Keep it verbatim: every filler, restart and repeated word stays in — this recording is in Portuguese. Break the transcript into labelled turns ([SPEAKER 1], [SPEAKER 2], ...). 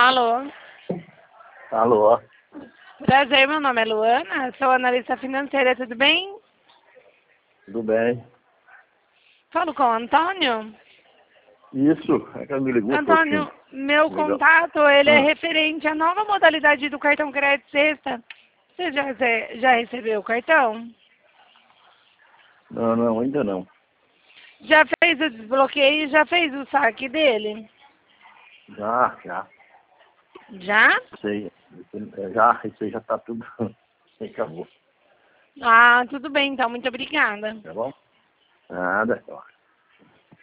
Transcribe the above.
[SPEAKER 1] Alô?
[SPEAKER 2] Alô?
[SPEAKER 1] Prazer, meu nome é Luana, sou analista financeira, tudo bem?
[SPEAKER 2] Tudo bem?
[SPEAKER 1] Falo com o Antônio?
[SPEAKER 2] Isso, é que ela me ligou,
[SPEAKER 1] Antônio,
[SPEAKER 2] assim.
[SPEAKER 1] meu
[SPEAKER 2] Legal.
[SPEAKER 1] contato, ele é
[SPEAKER 2] Ah,
[SPEAKER 1] referente à nova modalidade do cartão crédito sexta. Você já, rece- já recebeu o cartão?
[SPEAKER 2] não, não, ainda não.
[SPEAKER 1] Já fez o desbloqueio, já fez o saque dele?
[SPEAKER 2] Já, já,
[SPEAKER 1] Já?
[SPEAKER 2] sei. Já, isso aí já tá tudo. Acabou.
[SPEAKER 1] Ah, tudo bem, então, muito obrigada.
[SPEAKER 2] Tá bom? Nada, ó.